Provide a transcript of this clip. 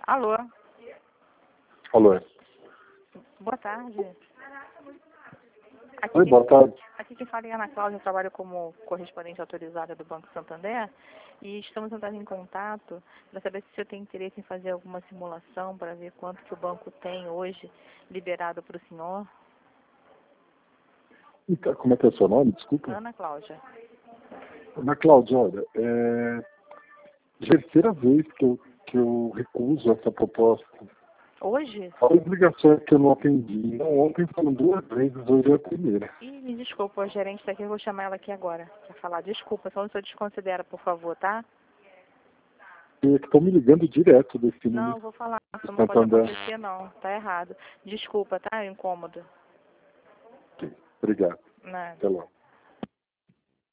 Alô, Alô. boa tarde. Oi, boa tarde. Aqui quem fala é Ana Cláudia, eu trabalho como correspondente autorizada do Banco Santander e estamos entrando em contato para saber se o senhor tem interesse em fazer alguma simulação para ver quanto que o banco tem hoje liberado para o senhor. Então, como é que é o seu nome? Desculpa. Ana Cláudia. Ana Cláudia, olha, já é a terceira vez que eu recuso essa proposta. Hoje? A obrigação é que eu não atendi. Não, ontem foram 2 vezes, hoje é a primeira. Ih, me desculpa, a gerente está aqui, eu vou chamar ela aqui agora para falar. Desculpa, só o senhor desconsidera, por favor, tá? E estão me ligando direto desse Não, número eu vou falar, isso do não pode Santander. acontecer não, tá errado. Desculpa, tá? É incômodo. Ok, obrigado. Nada. Até logo.